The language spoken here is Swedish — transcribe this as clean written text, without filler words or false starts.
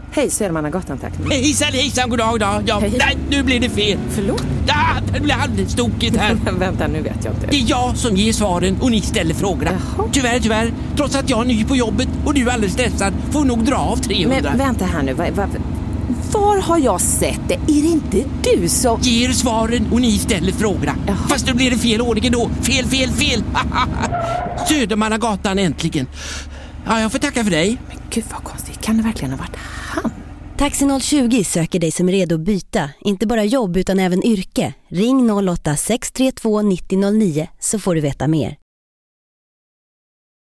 Hej, Södermannagatan, tack. Hejsan, god dag. Ja, nej, nu blir det fel. Förlåt? Det blir alldeles tokigt här. Vänta, nu vet jag inte. Det är jag som ger svaren och ni ställer frågorna. Jaha. Tyvärr, trots att jag är ny på jobbet och du är alldeles stressad, får nog dra av 300. Men vänta här nu, var har jag sett det? Är det inte du som... Ger svaren och ni ställer frågorna. Jaha. Fast nu blir det fel ordning då. Fel. Södermannagatan äntligen. Ja, jag får tacka för dig. Men gud vad konstigt, kan det verkligen ha varit han? Taxi 020 söker dig som är redo att byta, inte bara jobb utan även yrke. Ring 08 632 9009 så får du veta mer.